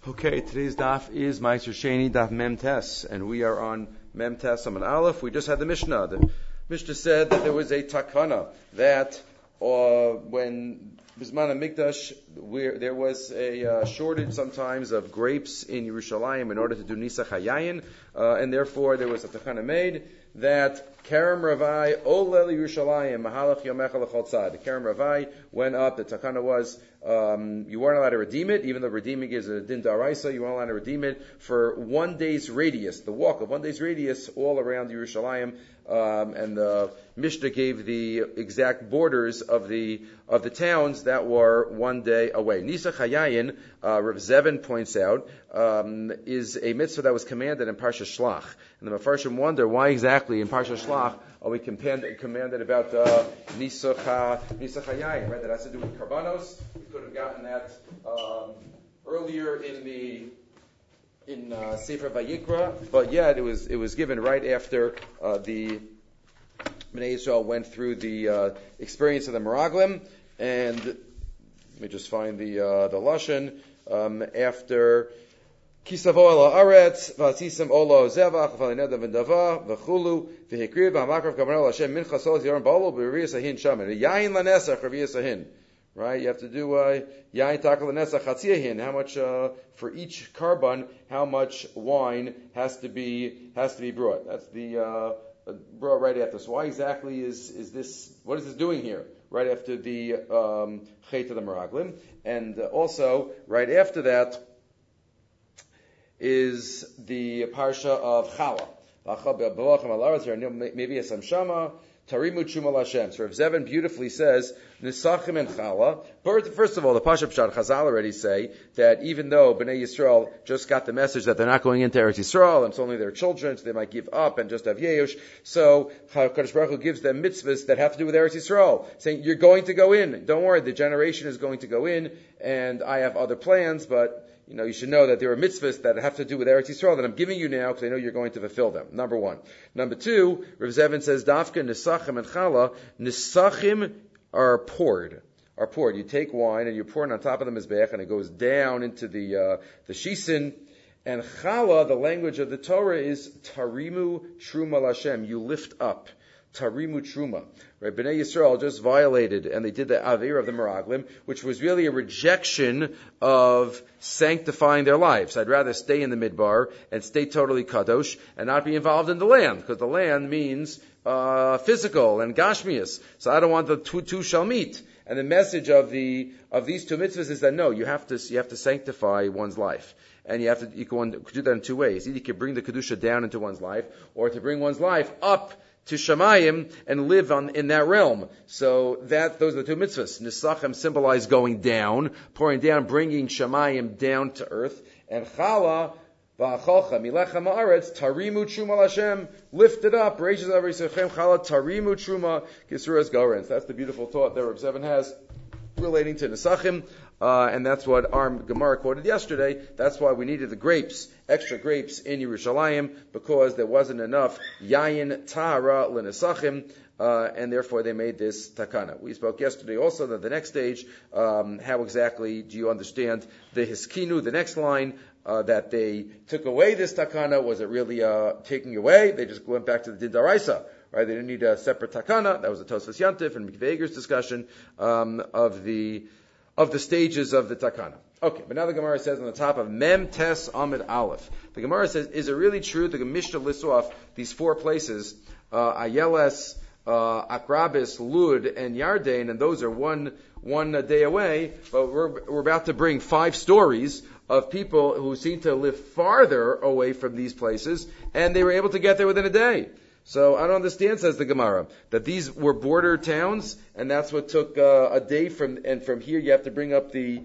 Okay, today's daf is Meiser Sheni, daf Mem Tes, and we are on Mem Tes Amud Aleph. We just had the Mishnah. The Mishnah said that there was a takana that when Bisman HaMikdash, where there was a shortage sometimes of grapes in Yerushalayim in order to do Nisach HaYayin, and therefore there was a takana made that Kerem Ravai Olel Yerushalayim Mahalach Yomecha L'chol Tzad. The Kerem Ravai went up. The takana was you weren't allowed to redeem it, even though redeeming is a din daraisa. You weren't allowed to redeem it for 1 day's radius, the walk of 1 day's radius all around Yerushalayim. And the Mishnah gave the exact borders of the towns that were 1 day away. Nisach HaYayin, Rav Zevin points out, is a mitzvah that was commanded in Parsha Shlach. And the Mefarshim wonder why exactly in Parsha Shlach are we commanded about Nisach HaYayin, right? That has to do with Karbanos. We could have gotten that earlier in Sefer Vayikra, but yet it was given right after the Bnei Yisrael went through the experience of the Meraglim, and let me just find the lashon after Kisavo ela aretz v'atisem olo zevach v'alineda v'ndava v'chulu v'hikriv v'hamakrav kavanah l'Hashem mincha sol ziron b'olo b'riyas ahin shaman yayin lanesach riyas ahin. Right, you have to do yain takal nesach chatziyahin. How much for each karban? How much wine has to be brought? That's the brought right after. So why exactly is this? What is this doing here? Right after the Chet of the Meraglim, and also right after that is the parsha of Chala. Maybe a samshama. Tarimu Chuma Lashem. So Rav Zevin beautifully says, Nisachim and Chala. First of all, the Pasha Pshat Chazal already say that even though Bnei Yisrael just got the message that they're not going into Eretz Yisrael, and it's only their children, so they might give up and just have Yeush, so HaKadosh Baruch Hu gives them mitzvahs that have to do with Eretz Yisrael, saying, you're going to go in. Don't worry, the generation is going to go in, and I have other plans, but you should know that there are mitzvahs that have to do with Eretz Yisrael that I'm giving you now because I know you're going to fulfill them. Number one. Number two, Rav Zevin says, Dafka, Nisachim, and Chala. Nisachim are poured. You take wine and you pour it on top of the Mizbeach and it goes down into the Shisin. And Chala, the language of the Torah, is Tarimu Truma Lashem. You lift up. Tarimu Truma. Right? Bnei Yisrael just violated, and they did the Avir of the Meraglim, which was really a rejection of sanctifying their lives. I'd rather stay in the Midbar and stay totally Kadosh and not be involved in the land, because the land means physical and Gashmias. So I don't want the two shall meet. And the message of these two mitzvahs is that no, you have to sanctify one's life. And you can do that in two ways. Either you can bring the Kedusha down into one's life, or to bring one's life up to Shamayim and live in that realm. So those are the two mitzvahs. Nisachim symbolize going down, pouring down, bringing Shamayim down to earth. And Chala, Va'acholcha, Milechem Haaretz, Tarimu Truma Lashem, lift it up, Reishes Avrei Chala, Tarimu Truma, Gisuras Gorens. That's the beautiful thought that Rav Zevin has relating to Nisachim. And that's what our Gemara quoted yesterday. That's why we needed the grapes, extra grapes in Yerushalayim, because there wasn't enough Yayin Tahara L'Nesachim, and therefore they made this takana. We spoke yesterday also that the next stage, how exactly do you understand the Hiskinu, the next line, that they took away this takana? Was it really taking away? They just went back to the Din Daraisa. Right? They didn't need a separate takana. That was the Tosfos Yantif and Mikveh Eger's discussion of the stages of the takana. Okay, but now the Gemara says on the top of Mem Tes Amid Aleph. The Gemara says, is it really true that the Mishnah lists off these 4 places, Ayeles, Akrabis, Lud, and Yarden, and those are one day away, but we're about to bring 5 stories of people who seem to live farther away from these places, and they were able to get there within a day. So I don't understand, says the Gemara, that these were border towns, and that's what took a day from here you have to bring up the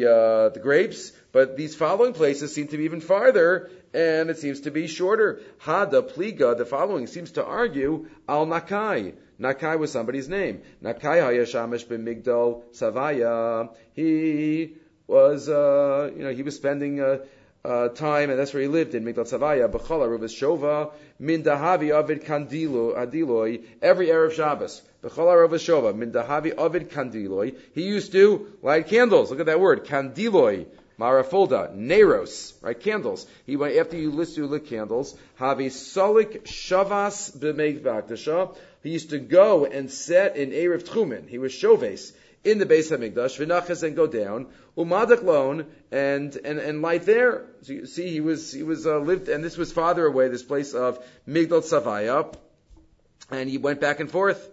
grapes. But these following places seem to be even farther, and it seems to be shorter. Hada Pliga, the following seems to argue Al Nakai. Nakai was somebody's name. Nakai Hayashamish ben Migdal Savaya. He was, he was spending time, and that's where he lived in Migdal Savaya. B'chala Rubas Shova Min Dahavi Avid Kandiloi. Every Erev Shabbos, B'chala Rubas Shova Min Dahavi Avid Kandiloi. He used to light candles. Look at that word, Kandiloi. Marafulda, Neros, right? Candles. He went, after you lit candles, have a solik shavas b'meikvakdasha. He used to go and set in Erev Tchumen. He was shoves in the Beis HaMikdash, v'nachas, and go down, umadak lon, and light there. So you see, he was lived, and this was farther away, this place of Migdal Tzavaya, and he went back and forth.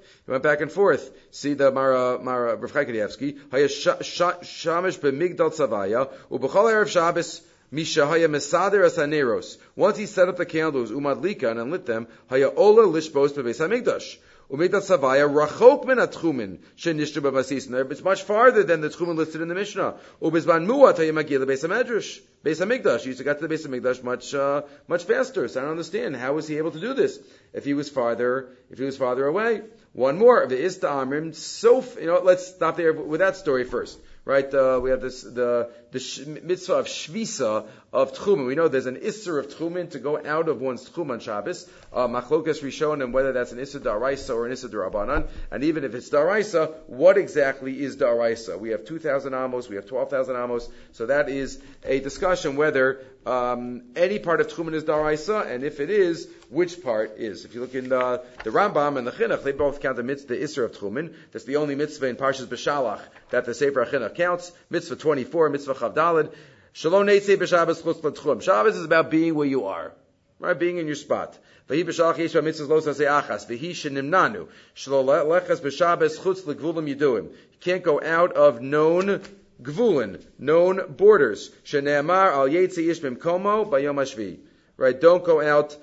See the Mara Rav Chaim Kanievsky. Haya shamish b'Migdal Tzavaya, u'b'chol erev Shabbos, Misha haya mesader as haneros. Once he set up the candles, umadlika, and lit them, haya ola lishbos bebeis hamikdash. Umigdal Tzavaya rachok min atchumin shenishtu b'masis. It's much farther than the tchumin listed in the Mishnah. Ubizban muat haya magil bebeis hamedrash. Beis hamikdash. He used to get to the Beis hamikdash much faster. So I don't understand, how was he able to do this if he was farther away? One more, the Ista Amrim. So let's stop there with that story first. Right, we have the mitzvah of shvisa of tchumen. We know there's an isser of tchumen to go out of one's tchum on Shabbos. Machlokas Rishon, and whether that's an isser daraisa or an isser darabanan. And even if it's daraisa, what exactly is daraisa? We have 2,000 amos, we have 12,000 amos. So that is a discussion whether any part of tchumen is daraisa, and if it is, which part is. If you look in the Rambam and the Chinuch, they both count the isser of tchumen. That's the only mitzvah in Parshas B'Shalach that the Sefer HaChinuch counts. Mitzvah 24, mitzvah Chavdalad. Shalom Neitzei b'Shabbos chutz l'tchum. Shabbos is about being where you are, right? Being in your spot. V'hi b'shalach yesh b'mitzvahs lo sasei achas. V'hi shenimnanu. Shlo lechas b'Shabbos chutz l'gvulim yiduim. You can't go out of known gvulin, known borders. Shene'amar al yetzei ish b'mkomo b'yom hashvi. Right? Don't go out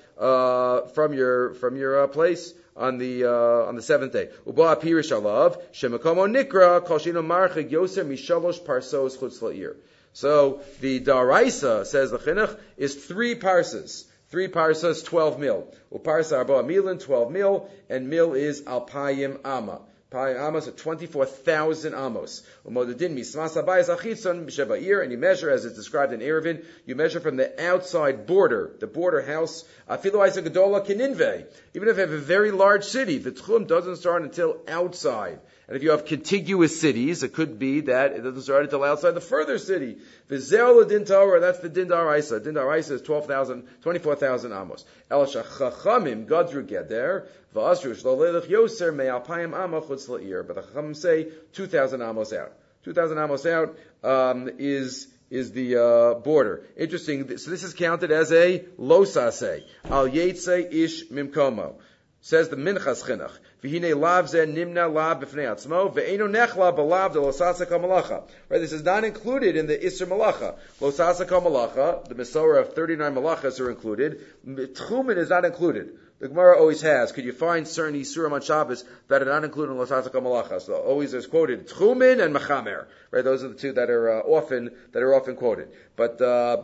from your place on the seventh day. Uba pirish alav shemakomo nikra kol shino marchig yoser mishalosh parsos chutz la'ir. So the daraisa, says the Chinuch, is 3 parsas. 3 parsas, 12 mil. Uparsa arba milin, 12 mil, and mil is alpayim amma. Alpayim amos are 24,000 amos. Umodadin mismas abayis achitzon b'shebair, and you measure, as it's described in Eruvin, you measure from the outside border, the border house, afilu isa gedola kininve. Even if you have a very large city, the tchum doesn't start until outside. And if you have contiguous cities, it could be that it doesn't start until outside the further city. V'zeh din Torah, that's the din daraisa. Din daraisa is 24,000 amos. El shachachamim gadru geder, v'asru shlo leilach yoser me'alpayim amma chutz la'ir. But the chachamim say 2,000 amos out. 2,000 amos out is the border. Interesting. So this is counted as a losaseh. Al yetzei ish mimkomo. Says the Minchas Chinuch. V'hinei lav zeh nimna lav b'fnei atzmo, ve'eno nechla b'lav de losasa kol malacha. Right, this is not included in the Isser Malacha. Losasa kol malacha, the Mesorah of 39 malachas are included. Tchumen is not included. The Gemara always has. Could you find certain Isurim on Shabbos that are not included in Losasa kol malacha? So always is quoted Tchumen and Mechamer. Right, those are the two that are often quoted. But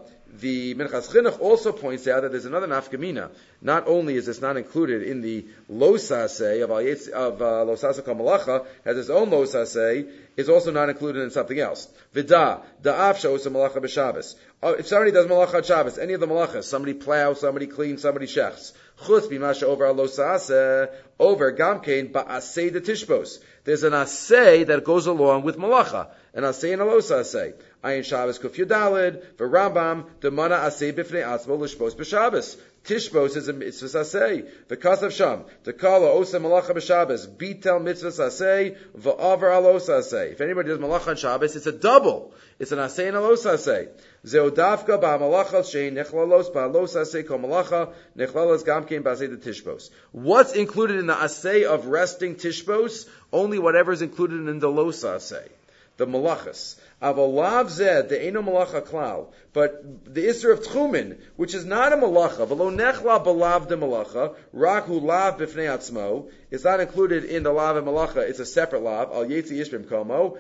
the Minchas Chinuch also points out that there's another nafkamina. Not only is this not included in the losaseh of losasa kol malacha, has its own losaseh, is also not included in something else. Vida da'af sha'osa malacha b'Shabbos. If somebody does malacha on Shabbos, any of the malachas, somebody plows, somebody cleans, somebody shechs, chutz b'masha over losaseh, over gamkein ba'aseh de tishbos. There's an aseh that goes along with malacha, an aseh and a losaseh. Ayin Shabbos kuf yudalid, v'Rambam demana aseh b'fnei atzmo l'shbos b'Shabbos. Tishbos is a mitzvah aseh. V'kasav sham dekala osa malacha b'Shabbos bitel mitzvah aseh v'avar alos aseh. If anybody does malacha on Shabbos, it's a double. It's an aseh and a los aseh. Zeu dafka ba'malacha shein nechlalos ba'los aseh kol malacha nechlalos gamkein ba'aseh de tishbos. What's included in the aseh of resting tishbos? Only whatever is included in the los aseh, the malachas. Avolav zed the eno malacha klal, but the isser of tchumen, which is not a malacha, v'lo nechla b'lav de malacha, rak hu lav b'fnei atzmo, is not included in the lav and malacha. It's a separate lav. Al yetzi ish b'mkomo,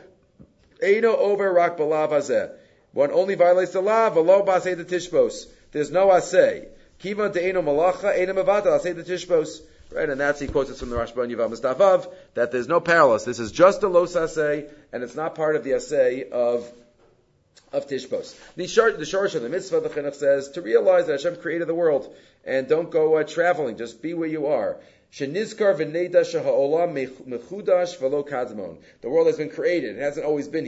eno over rak b'lav hazeh. One only violates the lav. V'lo b'aseh de tishbos. There's no aseh. Kivan de eno malacha, eno mevatel aseh de tishbos. Right, and that's, he quotes it from the Rashba and Yavamas Davav, that there's no parallels. This is just a los aseh, and it's not part of the aseh of Tishbos. The Shorish of the mitzvah, the Chinuch says, to realize that Hashem created the world, and don't go traveling, just be where you are. Shenizkar v'neida sheha'olam mechudash v'lo kadmon. The world has been created, it hasn't always been here.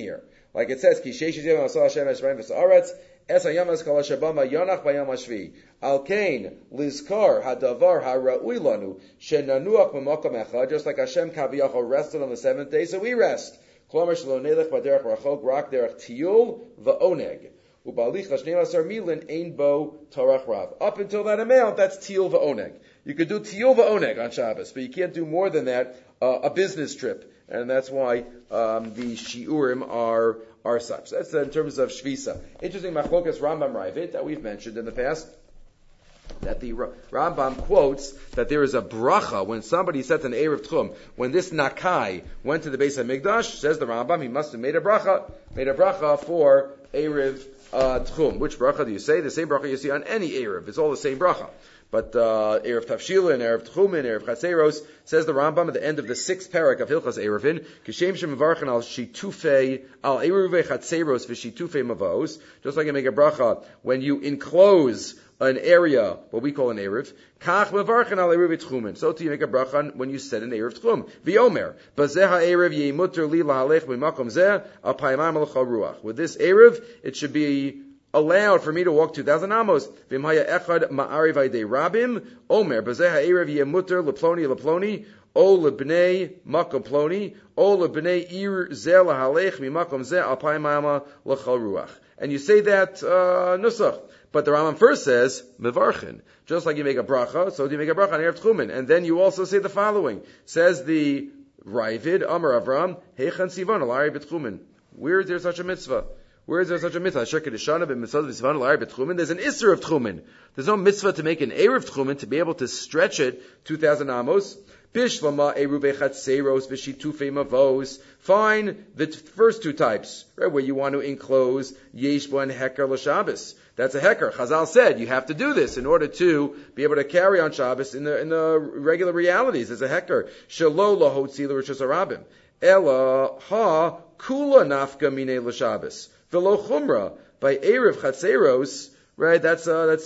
Like it says, Ki sheish yom asal Hashem esraim v'sa'aretz, es hayamas kol hashabama yonach bayam hashvi. Al kain lizkar hadavar hara'ui lanu shenanuach b'makom echad, just like Hashem kaviyachol rested on the seventh day, so we rest. Klomer shelo nelech b'derech rachok rak derech tiyul v'oneg. Ubalich l'shnei asar milin ein bo torach rav. Up until that amount, that's tiyul v'oneg. You could do tiyul v'oneg on Shabbos, but you can't do more than that, a business trip. And that's why the shiurim are such. That's in terms of shvisa. Interesting machlokas Rambam Ravid that we've mentioned in the past, that the Rambam quotes that there is a bracha when somebody sets an Erev Tchum. When this Nakai went to the Beis HaMikdash, says the Rambam, he must have made a bracha for Erev Tchum. Which bracha do you say? The same bracha you see on any Erev. It's all the same bracha. But Erev Tavshilin, Erev Tchumin, Erev Chatzeros, says the Rambam at the end of the 6th parak of Hilchas Erevin, Kishem Shem Mevarchen al Shitufei, al Eruve Chatzeros v'Shitufei Mavos, just like you make a bracha when you enclose an area, what we call an Erev, Kach Mevarchen al Eruve Tchumin. So too you make a bracha when you set an Erev Tchum. V'yomer, Bazeh ha'Erev yemuter li lahalech b'makom zeh, al paimam l'chal ruach. With this Erev, it should be allowed for me to walk 2,000 amos. V'imhaya echad ma'ari v'ayidei rabim, omer, bazeh ha'erev yemuter leploni, o lebnei makom ploni, o lebnei ir zeh lahalech mimakom zeh al paimama l'chal ruach. And you say that, nusach. But the Rambam first says, mevarchen. Just like you make a bracha, so do you make a bracha on Erev Tchumen. And then you also say the following. Says the Ravid, Amar Avram, heichan sivan alari b'tchumen. Where is there such a mitzvah? Where is there such a mitzvah? There's an Isser of Tchumen. There's no mitzvah to make an Erev Tchumen to be able to stretch it 2,000 amos. Bishlama Eruve Chatzeros v'Shitufei Mavos. Fine, the first two types, right, where you want to enclose Yeshbo and Heker l'Shabbos. That's a Heker. Chazal said you have to do this in order to be able to carry on Shabbos in the regular realities. There's a Heker. Shelo lahotzi l'Rishos HaRabim. Ela ha kula nafka minei l'Shabbos. V'lo chumra, by Erev Chatzeros, right, I'm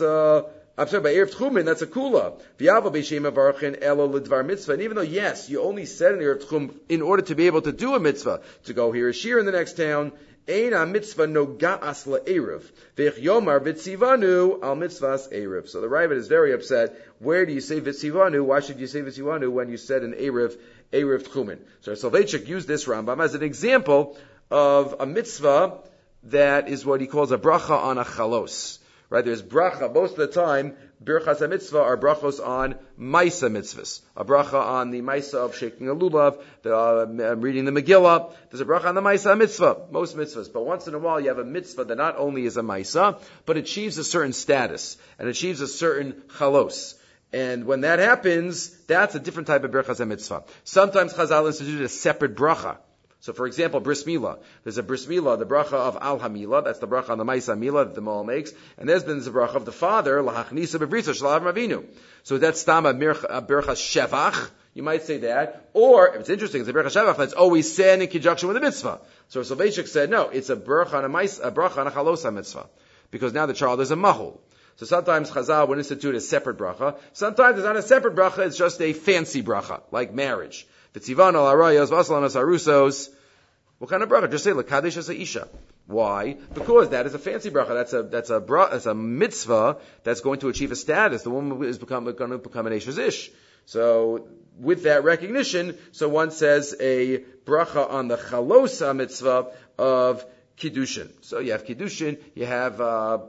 sorry, by Erev Tchumen, that's a kula. V'yava b'shem avarchen elo l'dvar mitzvah. And even though, yes, you only said an Erev Tchum in order to be able to do a mitzvah, to go hear a shir in the next town, ein ha-mitzvah noga'as la'erev. V'ich yomar v'tzivanu al mitzvahs erev. So the Ravid is very upset. Where do you say v'tzivanu? Why should you say v'tzivanu when you said an Erev Tchumen? So Soloveitchik used this Rambam as an example of a mitzvah that is what he calls a bracha on a chalos. Right? There's bracha. Most of the time, birchas ha-mitzvah are brachos on maisa mitzvahs. A bracha on the maisa of shaking a lulav, reading the Megillah. There's a bracha on the maisa ha-mitzvah. Most mitzvahs. But once in a while, you have a mitzvah that not only is a maisa, but achieves a certain status and achieves a certain chalos. And when that happens, that's a different type of birchas ha-mitzvah. Sometimes Chazal instituted a separate bracha. So, for example, bris milah. There's a bris milah, the bracha of al hamila. That's the bracha on the ma'isa milah that the Maal makes. And there's the bracha of the father, lahachnisa bebrisa shel Avram Avinu. So that's stam a berchas shevach. You might say that. Or, if it's interesting, it's a berchas shevach that's always said in conjunction with a mitzvah. So Soloveitchik said, no, it's a bracha on a bracha on a chalosa mitzvah. Because now the child is a mahul. So sometimes Chazal would institute a separate bracha. Sometimes it's not a separate bracha, it's just a fancy bracha, like marriage. V'tzivan al arayos v'asalanas arusos. What kind of bracha? Just say l'kadesh as a isha. Why? Because that is a fancy bracha. That's a mitzvah that's going to achieve a status. The woman is going to become an eshes ish. So with that recognition, so one says a bracha on the chalosa mitzvah of kiddushin. So you have kiddushin, you have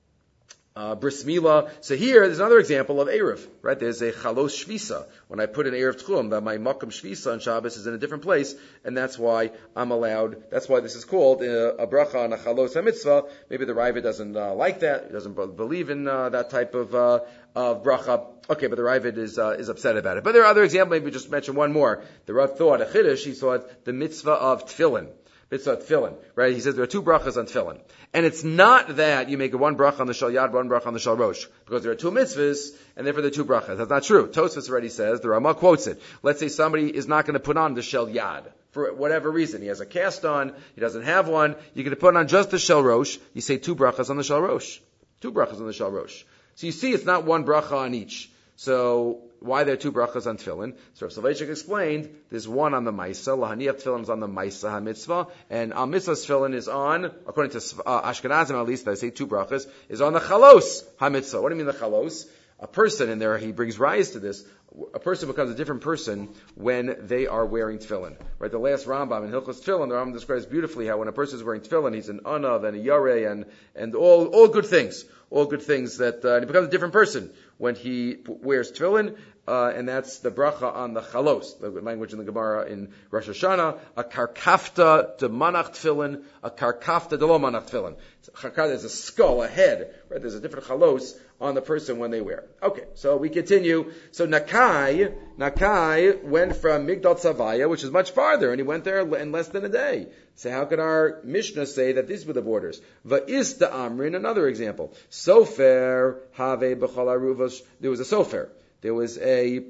bris milah. So here, there's another example of Erev, right? There's a chalos shvisa. When I put an Erev Tchum, that my makam shvisa on Shabbos is in a different place, and that's why I'm allowed, that's why this is called a bracha on a chalos ha-mitzvah. Maybe the Ravid doesn't like that, he doesn't believe in that type of bracha. Okay, but the Ravid is upset about it. But there are other examples, maybe just mention one more. The Rav thought, a chiddush, he thought the mitzvah of tefillin. Mitzvah tefillin, right? He says there are two brachas on tefillin. And it's not that you make one bracha on the shal yad, one bracha on the shal rosh, because there are two mitzvahs, and therefore there are two brachas. That's not true. Tosfos already says, the Ramah quotes it. Let's say somebody is not going to put on the shal yad, for whatever reason. He has a cast on, he doesn't have one, you're going to put on just the shal rosh, you say two brachas on the shal rosh. Two brachas on the shal rosh. So you see, it's not one bracha on each. So, why there are two brachas on tefillin. So Rav Soloveitchik explained, there's one on the Maisa, Lahaniach tefillin is on the Maisa HaMitzvah, and Al Mitzvah's tefillin is on, according to Ashkenazim at least, I say two brachas, is on the Chalos HaMitzvah. What do you mean the Chalos? A person, and there he brings rise to this, a person becomes a different person when they are wearing tefillin. Right? The last Rambam in Hilchos Tefillin, the Rambam describes beautifully how when a person is wearing tefillin, he's an anav and a yareh and all good things. All good things that, and he becomes a different person when he wears tefillin, and that's the bracha on the chalos, the language in the Gemara in Rosh Hashanah, a karkafta de manach tefillin, a karkafta de lo manach tefillin. There's a skull, a head, right? There's a different chalos on the person when they wear. Okay, so we continue. So Nakai went from Migdal Tzavaya, which is much farther, and he went there in less than a day. So how can our Mishnah say that these were the borders? Va'ista Amrin, another example. Sofer have b'chol aruvos. There was a sofer. There was a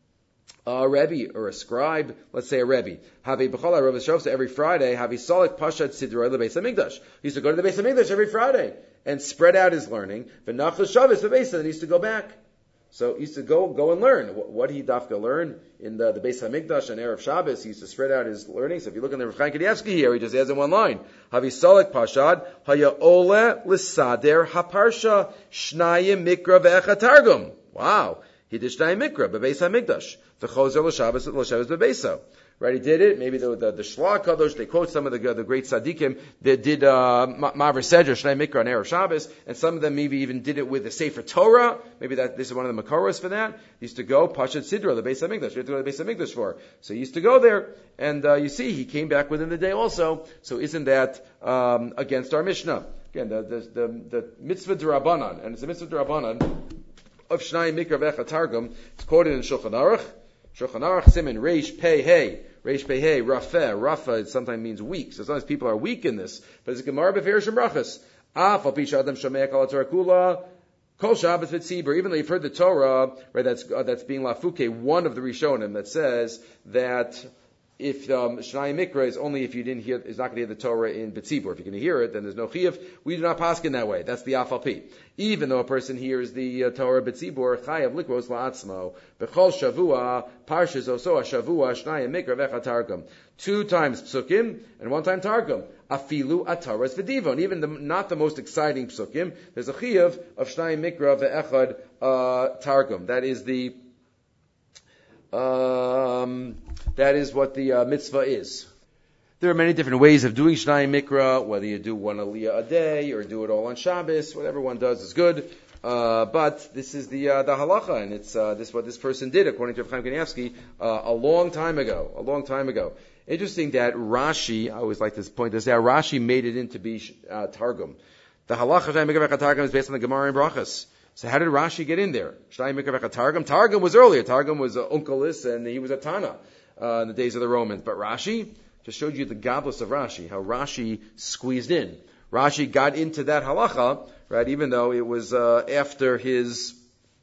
Rebbe or a scribe, let's say a Rebbe. Have a b'chol aruvos shofs every Friday. Have a solik pashat sidroi lebeis hamikdash. He used to go to the Beis Hamikdash every Friday and spread out his learning. V'nachal shabbos lebeis, and he used to go back. So he used to go and learn. What he dafka learn in the Beis Hamikdash on Erev Shabbos, he used to spread out his learning. So if you look in the Rav Chaim Kanievsky here, he just adds in one line. Havisalek Pashad, Haya Ole L'Sader Haparsha Shnayim Mikra Ve'echa Targum. Wow. He did Shnayim Mikra, Bebeis Hamikdash. V'chozer L'Shabbos Bebeisa. Right, he did it. Maybe the Shla Kadosh, they quote some of the great tzaddikim that did Ma'aver Sedra, Shnei Mikra, and Erev Shabbos, and some of them maybe even did it with the Sefer Torah. Maybe this is one of the Makoros for that. He used to go, Pashat Sidra, the Beis HaMikdash. You have to go to the Beis HaMikdash for. So he used to go there, and you see, he came back within the day also. So isn't that against our Mishnah? Again, the mitzvah d'Rabbanan, and it's a mitzvah d'Rabbanan of Shnei Mikra Ve'echa Targum. It's quoted in Shulchan Aruch. Shulchan Aruch, Siman, Reish, Pei, Hey. Reish Pei Hey, Rafa, it sometimes means weak. So sometimes people are weak in this. But it's a Gemara Beferish and Brachas. Af al pisha adam shomei kol Torah kula, kol Shabbos v'tzibur. Even though you've heard the Torah, right? That's being lafuke, one of the Rishonim that says that if Shnai Mikra is only if you didn't hear, is not going to hear the Torah in B'tzibur. If you're going to hear it, then there's no chiyuv. We do not paskin that way. That's the Afal Pi. Even though a person hears the Torah B'tzibur, chayav likros la'atzmo. B'chol shavua, parshas oso shavua, Shnai Mikra vecha targum. 2 times psukim and 1 time targum. Afilu ataras v'divon. Even not the most exciting psukim, there's a chiyuv of Shnai Mikra ve'echad targum. That is the that is what the mitzvah is. There are many different ways of doing Shnai Mikra, whether you do one aliyah a day or do it all on Shabbos. Whatever one does is good. But this is the halacha, and it's this what this person did according to Rav Chaim Kanievsky a long time ago. Interesting that Rashi, I always like to point this out, Rashi made it into be Targum. The halacha of Shnai Mikra Targum is based on the Gemara in Brachas. So how did Rashi get in there? Shnai Mikra Targum. Targum was earlier. Targum was Unkelis, and he was a Tana in the days of the Romans. But Rashi just showed you the goblis of Rashi, how Rashi squeezed in. Rashi got into that halacha, right? Even though it was after his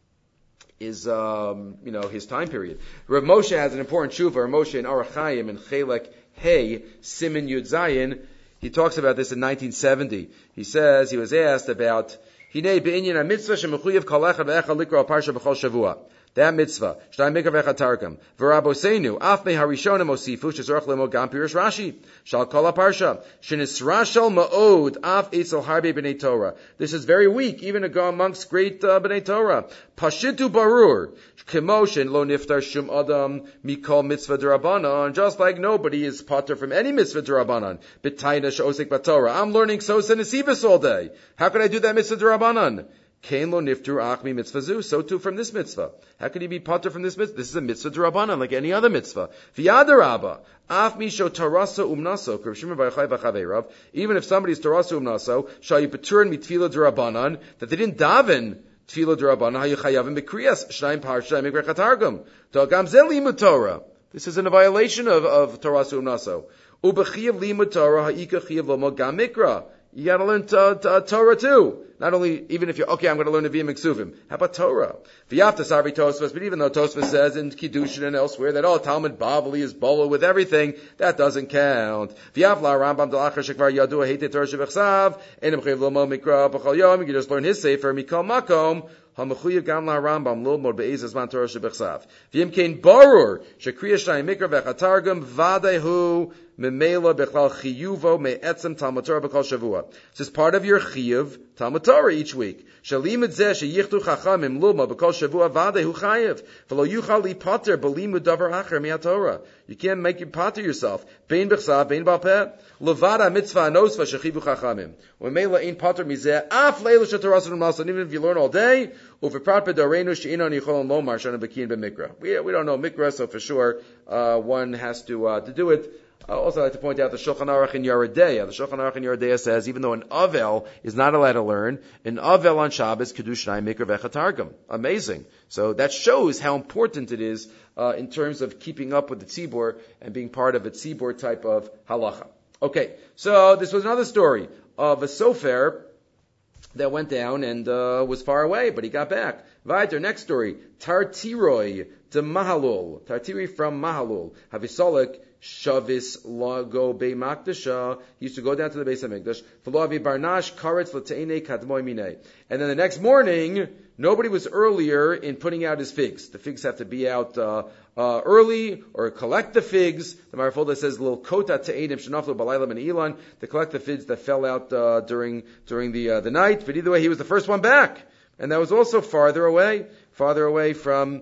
time period. Rav Moshe has an important tshuva. Rav Moshe in Orach Chaim in Chelek Hey Siman Yud Zayin. He talks about this in 1970. He says he was asked about Hinei be'inyan mitzvah shemechuyev kol echad ve'echad likra parsha b'chol shavua. That mitzvah, Shnai Mikra ve'echad targum. V'raboseinu, af me harishonim osifu, shezorach lemo gam pirush Rashi. Shal kol parsha. Shenisrashal ma'od, af etzel harbe b'nei Torah. This is very weak, even amongst great b'nei Torah. Pashitu barur. Kemoshin lo niftar shum adam mikol mitzvah d'Rabbanan. Just like nobody is pater from any mitzvah d'Rabbanan. B'tayna she'osik b'Torah. I'm learning Sos and Nesivos all day. How can I do that mitzvah d'Rabbanan? Kain lo niftur achmi mitzvah zu. So too from this mitzvah. How can he be pater from this mitzvah? This is a mitzvah d'Rabbanan, like any other mitzvah. V'yadarabba. Af misho tarasa umnaso. Even if somebody's tarasa umnaso, shall you paturn mitfila d'Rabbanan, that they didn't daven tefillah d'Rabbanan, hayu chayavim b'kriyas shnayim parsha mikra chatargum. Togam ze limud Torah. This is in a violation of Torah su'umnaso. Ubechiyav limud Torah ha'ika chiyav lomo gam mikra. You got to learn Torah too. Not only, even if you're, okay, I'm going to learn Nevi'im and Ksuvim. How about Torah? V'yafta sarvi Tosfos, but even though Tosfos says in Kiddushin and elsewhere that, Talmud Bavli is bolo with everything, that doesn't count. V'yav la Rambam d'lachar shekvar yadu hate Torah shebechsav, enem chayiv lo mo mikra b'chol yom, you can just learn his sefer, mikol makom, HaMechuyev gam la Rambam lilmod be'ezas man Torah shebechsav. V'yim kein barur, shekriya shnayim mikra v'chatargum, vadehu, memela bechlal chiyuvo me'etzem Talmud Torah b'kol shavua. This is part of your chiyuv Talmud Torah each week. Shalim et zeh sheyichtu chachamim lilma b'kol shavua vadehu chayev. V'lo yuchal li pater b'limud davar acher mi'atorah. You can't make you pater yourself. Bein b'chsav, bein b'alpeh. Levada mitzvah anosva shechivu chachamim. U'meila ein pater mizeh af leila shetorah malsan. Even if you learn all day, uv'prat b'dareinu she'inon yichol lomar shana b'kiyin b'mikra. We don't know mikra, so for sure one has to do it. Also, I'd like to point out the Shulchan Aruch in Yoreh De'ah. The Shulchan Aruch in Yoreh De'ah says, even though an Avel is not allowed to learn, an Avel on Shabbos, Kiddush Shnai Mikra Vechatargum. Amazing. So that shows how important it is in terms of keeping up with the Tzibur and being part of a Tzibur type of halacha. Okay, so this was another story of a sofer that went down and was far away, but he got back. Weiter, next story. Tartiroi to Mahalul. Tartiri from Mahalul. Havisolik Shavis Lago Be Makdasha. He used to go down to the Beis HaMikdash. V'loavi Barnash Karetz L'Te'enei Kadmoi Minei. And then the next morning, nobody was earlier in putting out his figs. The figs have to be out early, or collect the figs. The Marfolda says, "Little kota te'edim shenaflu balaylam and Elon," to collect the figs that fell out during the night. But either way, he was the first one back, and that was also farther away from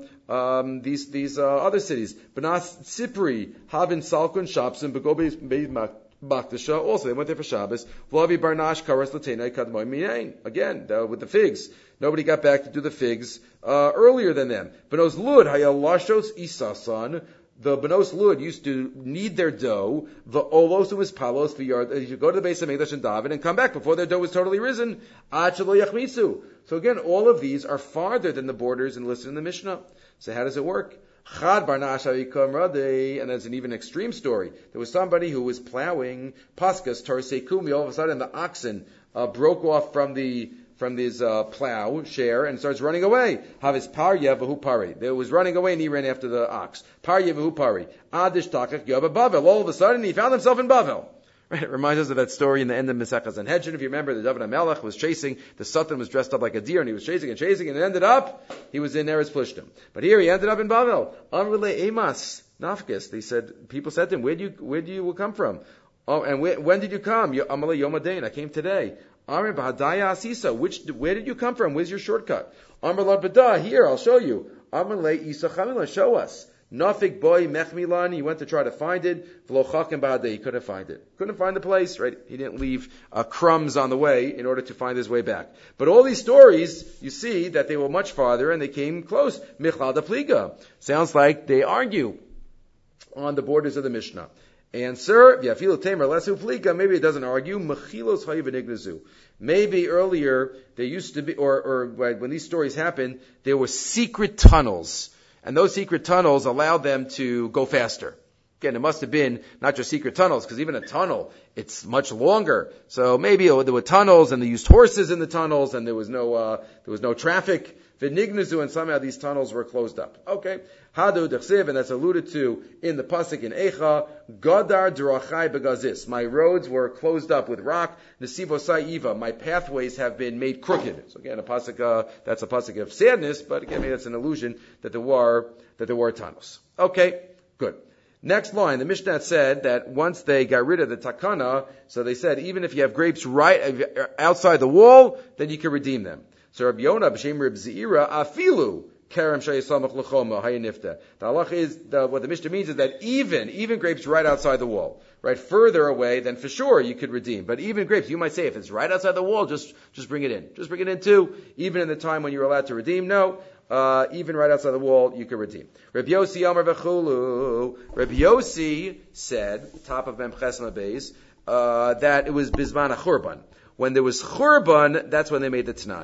these other cities. Benas Tzipri, Havin Salkun Shapsim, Begobe Baktasha. Also, they went there for Shabbos. Vlavi Barnash Karas Latena Kadmoy Minain. Again, with the figs. Nobody got back to do the figs earlier than them. Benos Lud Hayalashos Isasan. The Benos Lud used to knead their dough. The Olos was Palos. You go to the Beis HaMikdash and David and come back before their dough was totally risen. Achelo Yachmitsu. So again, all of these are farther than the borders and listed in the Mishnah. So how does it work? Chad Barnash Avikom Radei, and that's an even extreme story. There was somebody who was plowing Paskas Tarsekumi. All of a sudden, the oxen broke off from this plow share and starts running away. Havis par yevahu pari. It was running away and he ran after the ox. Par yevahu pari. Adish takach yava Bavel. All of a sudden, he found himself in Bavel. Right, it reminds us of that story in the end of Mesechah Sanhedrin. If you remember, the David HaMelech was chasing, the Satan was dressed up like a deer, and he was chasing, and it ended up, he was in Eretz Plishtim. But here he ended up in Bavel. Amrele Emas, Nafkis. People said to him, where do you come from? Oh, and when did you come? Amale Yom Hadain, I came today. Amr Bahadaya Asisa, where did you come from? Where's your shortcut? Amr Lad Bada, here, I'll show you. Amrele Isa Chamila, show us. Nafik boy mechmilan, he went to try to find it. V'lochakim ba'adeh, he couldn't find it. Couldn't find the place, right? He didn't leave crumbs on the way in order to find his way back. But all these stories, you see that they were much farther and they came close. Michlal da pliga. Sounds like they argue on the borders of the Mishnah. Answer, v'yafilu temer lesu pliga, maybe it doesn't argue. Mechilos hayu v'nignazu. Maybe earlier there used to be, or when these stories happened, there were secret tunnels. And those secret tunnels allowed them to go faster. Again, it must have been not just secret tunnels, because even a tunnel, it's much longer. So maybe there were tunnels, and they used horses in the tunnels, and there was no traffic. V'nignazu, and somehow these tunnels were closed up. Okay. Hadu d'chsiv, and that's alluded to in the pasuk in Eicha. Gadar d'rachai begazis. My roads were closed up with rock. Nesivosai iva. My pathways have been made crooked. So again, that's a pasuk of sadness, but again, maybe that's an illusion that there were tunnels. Okay, good. Next line, the Mishnah said that once they got rid of the takana, so they said even if you have grapes right outside the wall, then you can redeem them. So Rabbi Yonah b'shem Reb Zeira afilu kerem sheyisamach l'choma hayanifta. The halach is what the Mishnah means is that even grapes right outside the wall, right further away, then for sure you could redeem. But even grapes, you might say if it's right outside the wall, just bring it in. Just bring it in too. Even in the time when you're allowed to redeem, no. Even right outside the wall, you can redeem. Rabbi Yossi Amar v'chulu. Rabbi Yossi said, top of Memches Mabeis, that it was Bizman HaChurban. When there was Churban, that's when they made the Tanai.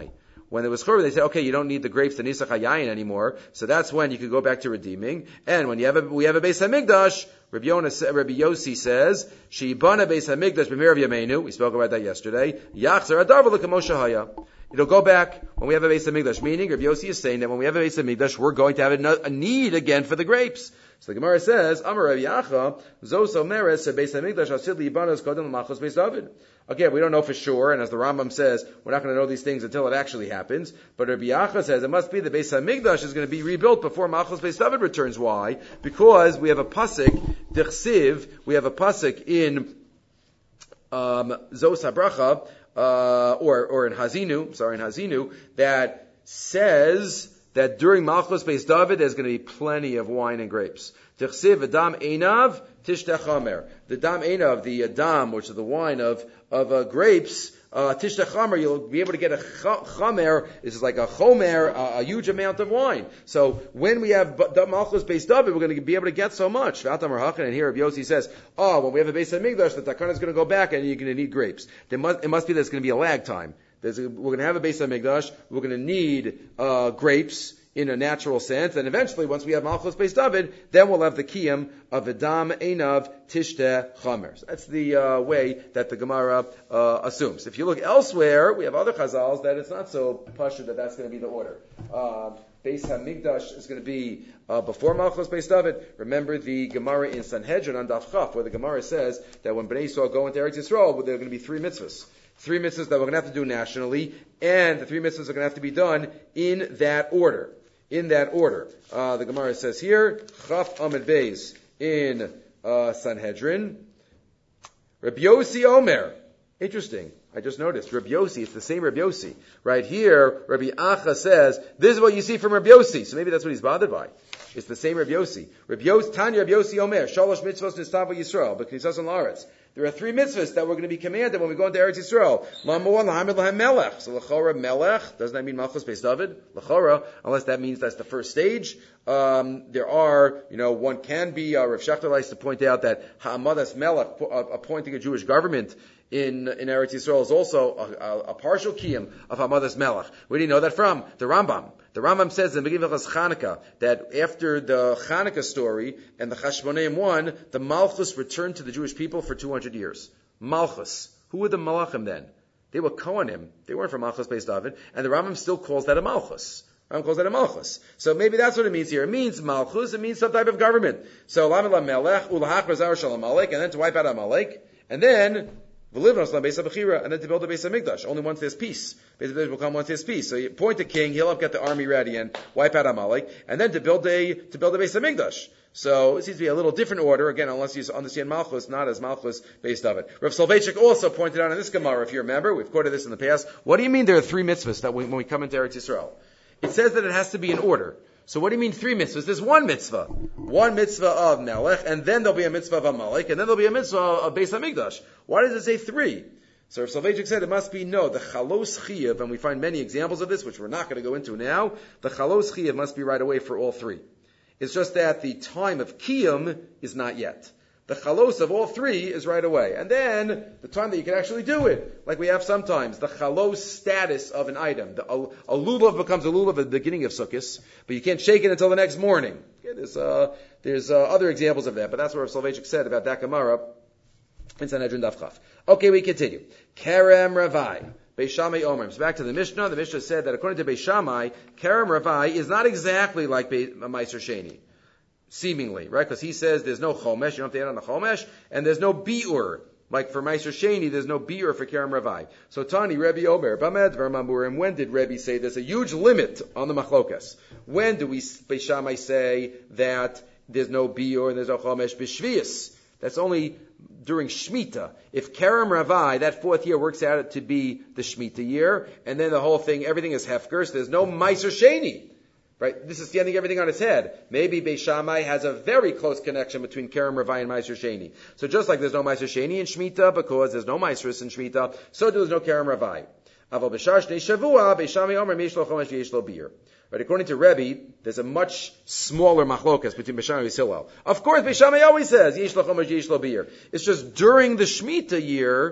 When there was churban, they said, okay, you don't need the grapes, the nisach hayayin anymore. So that's when you could go back to redeeming. And when we have a Beis Hamikdash, Rabbi Yossi says, Sheibana Beis Hamikdash b'mirav yameinu. We spoke about that yesterday. Yachzar adarva l'kamosha haya. It'll go back when we have a Beis Hamikdash. Meaning, Rabbi Yossi is saying that when we have a Beis Hamikdash, we're going to have a need again for the grapes. So the Gemara says, Amar Rabbi Yacha, Zos Omeres Beis Hamikdash Asid Libanos Kodem L'Machos Beis David. Again, we don't know for sure, and as the Rambam says, we're not going to know these things until it actually happens. But Rabbi Yacha says it must be the Beis Hamikdash is going to be rebuilt before Machos Beis David returns. Why? Because we have a pasuk, Dichsiv, we have a pasuk in Zos HaBracha, or in Hazinu, that says that during Malchus Beis David there's going to be plenty of wine and grapes. Tichsiv Adam Einav Tishteh Chamer. The Dam Einav, the Dam, which is the wine of grapes, Tishteh Chamer, you'll be able to get a Chamer. This is like a Chomer, a huge amount of wine. So when we have Malchus Beis David, we're going to be able to get so much. And here Rabbi Yossi says, when we have a Beis Hamikdash, the Takana is going to go back and you're going to need grapes. It must be there's going to be a lag time. We're going to have a Beis Hamikdash. We're going to need grapes in a natural sense, and eventually, once we have Malchus Beis David, then we'll have the kiyum of Adam Einav Tishteh Chamer. So that's the way that the Gemara assumes. If you look elsewhere, we have other chazals that it's not so pashut that that's going to be the order. Beis Hamikdash is going to be before Malchus Beis David. Remember the Gemara in Sanhedrin on Daf Chaf, where the Gemara says that when Bnei Yisrael go into Eretz Yisrael, there are going to be 3 mitzvahs. 3 mitzvahs that we're going to have to do nationally, and the 3 mitzvahs are going to have to be done in that order. The Gemara says here, Chaf Amid Beis in Sanhedrin. Rabbi Yossi Omer. Interesting. I just noticed. Rabbi Yossi, it's the same Rabbi Yossi. Right here, Rabbi Acha says, this is what you see from Rabbi Yossi. So maybe that's what he's bothered by. It's the same Rabbi Yossi. Tanya Rabbi Yossi Omer. Shalosh mitzvos nistava Yisrael. B'knisas and Laaretz. There are 3 mitzvahs that we're going to be commanded when we go into Eretz Yisrael. Number 1, l'hamid l'hem melech. So l'chora melech, doesn't that mean Malchus Beis David? L'chora, unless that means that's the first stage. There are, one can be, Rav Shechter likes to point out that ha'amadas melech, appointing a Jewish government in Eretz Yisrael, is also a partial kiyum of ha'amadas melech. Where do you know that from? The Rambam. The Rambam says in the beginning of Chanukah that after the Chanukah story and the Chashmoneim won, the Malchus returned to the Jewish people for 200 years. Malchus. Who were the Malachim then? They were Kohanim. They weren't from Malchus Beis David. And the Rambam still calls that a Malchus. Rambam calls that a Malchus. So maybe that's what it means here. It means Malchus. It means some type of government. So Lamed LaMelech, Ulahach Razar Shalom Amalek, and then to wipe out Amalek, and then and then to build a Beis Hamikdash. Only once there's peace. Beis Hamikdash will come once there's peace. So you appoint a king, he'll help get the army ready and wipe out Amalek, and then to build a Beis Hamikdash. So it seems to be a little different order, again, unless you understand Malchus, not as Malchus Beis David. Rav Soloveitchik also pointed out in this Gemara, if you remember, we've quoted this in the past, what do you mean there are 3 mitzvahs that when we come into Eretz Yisrael? It says that it has to be in order. So what do you mean 3 mitzvahs? There's 1 mitzvah. 1 mitzvah of Melech, and then there'll be a mitzvah of Amalek, and then there'll be a mitzvah of Beis Hamikdash. Why does it say 3? So Rav Soloveitchik said it must be the Chalos Chiyav, and we find many examples of this, which we're not going to go into now. The Chalos Chiyav must be right away for all 3. It's just that the time of Kiyum is not yet. The Chalos of all 3 is right away. And then, the time that you can actually do it, like we have sometimes, the Chalos status of an item. A lulav becomes a lulav at the beginning of Sukkot, but you can't shake it until the next morning. Okay, there's other examples of that, but that's what Rav Soloveitchik said about that Gemara in Sanhedrin Daf Chaf. Okay, we continue. Kerem Ravai. Beis Shammai Omer. So back to the Mishnah. The Mishnah said that according to Beis Shammai, Kerem Ravai is not exactly like Meiser Sheni. Seemingly, right? Because he says there's no Chomesh, you don't have to add on the Chomesh, and there's no Bi'ur. Like for Meiser Sheni, there's no Bi'ur for Kerem Ravai. So Tani, Rebbe Omer, Bamed Vermamurim, when did Rebbe say there's a huge limit on the Machlokas? When do we, Beis Shammai, say that there's no Bi'ur and there's no Chomesh? B'Shvius. That's only during Shemitah. If Kerem Ravai, that 4th year works out to be the Shemitah year, and then the whole thing, everything is Hefker, so there's no Meiser Sheni. Right? This is standing everything on its head. Maybe Beis Shammai has a very close connection between Kerem Ravai and Meiser Sheni. So just like there's no Meiser Sheni in Shemitah, because there's no Meiseris in Shemitah, so there's no Kerem Ravai. Aval B'shar Shnei Shavua, Beis Shammai Omer, Meish Lo Chomesh V'yesh Lo Bi'ur. Right, according to Rebbe, there's a much smaller machlokas between Beis Shammai and Hillel. Of course, Beis Shammai always says, Yesh Lo Chomesh, Yesh Lo Bi'ur. It's just during the Shemitah year,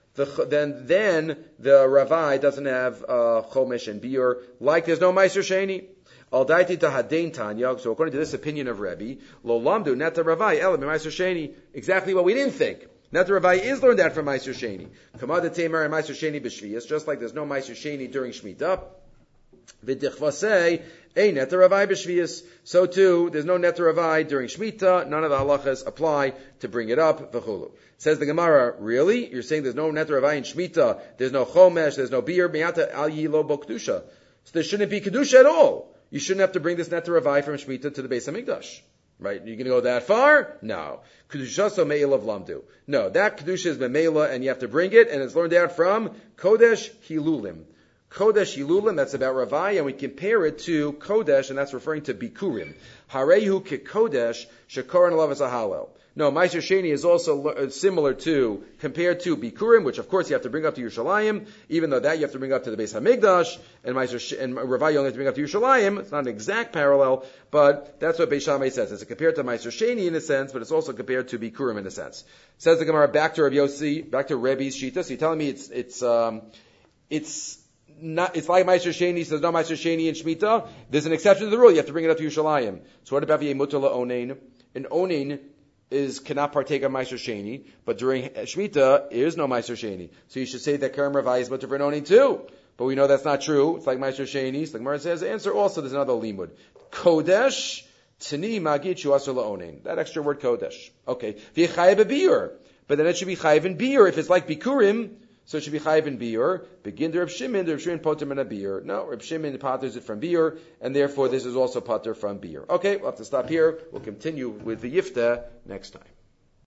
then the Ravai doesn't have chomesh and biur, like there's no meiser sheni. Al daiti tahadein tanya. So according to this opinion of Rebbe, lo lamdu neta Ravai elam meiser sheni. Exactly what we didn't think. Neta Ravai is learned that from meiser sheni. Kamada temer and meiser sheni b'shviyas, just like there's no meiser sheni during Shemitah. V'dichvasei ein neta Ravai b'shviyas. So too, there's no neta Ravai during Shemitah. None of the halachas apply to bring it up. V'chulu. Says the Gemara, really? You're saying there's no neta Ravai in Shemitah, there's no chomesh, there's no biur, mi'ata al yilo bo kedusha. So there shouldn't be kedusha at all. You shouldn't have to bring this neta Ravai from Shemitah to the Beis Hamikdash. Right? You're going to go that far? No. Kedusha so me'il of lamdu. No, that kedusha is memela, and you have to bring it, and it's learned out from Kodesh Hilulim. Kodesh Hilulim, that's about Ravai, and we compare it to Kodesh, and that's referring to Bikurim. Harehu ke Kodesh, shekoran alavas ahalel. No, Meiser Sheni is also similar to, compared to Bikurim, which of course you have to bring up to Yerushalayim, even though that you have to bring up to the Beis Hamikdash, and Ravai you only have to bring up to Yerushalayim. It's not an exact parallel, but that's what Beis Shammai says. It's compared to Meiser Sheni in a sense, but it's also compared to Bikurim in a sense. Says the Gemara, back to Rabbi Yossi, back to Rebbe's Shita. So you're telling me it's like Meiser Sheni, so there's no Meiser Sheni in Shemitah. There's an exception to the rule. You have to bring it up to Yerushalayim. So what about V'yemutar la'onein? An onein cannot partake of Meiser Sheni, but during Shemitah, there is no Meiser Sheni. So you should say that Kerem Ravai is mutter for an onein too. But we know that's not true. It's like Meiser Sheni. So the Gemara says, answer also, there's another limud. Kodesh, tani magid shuasur la'onein. That extra word Kodesh. Okay. V'yechayev b'biur. But then it should be chayev in biur. If it's like Bikurim, so it should be chayiv in biur. Begin to Reb Shimon potter min a biur. No, Reb Shimon potters it from biur, and therefore this is also potter from biur. Okay, we'll have to stop here. We'll continue with the Yifta next time.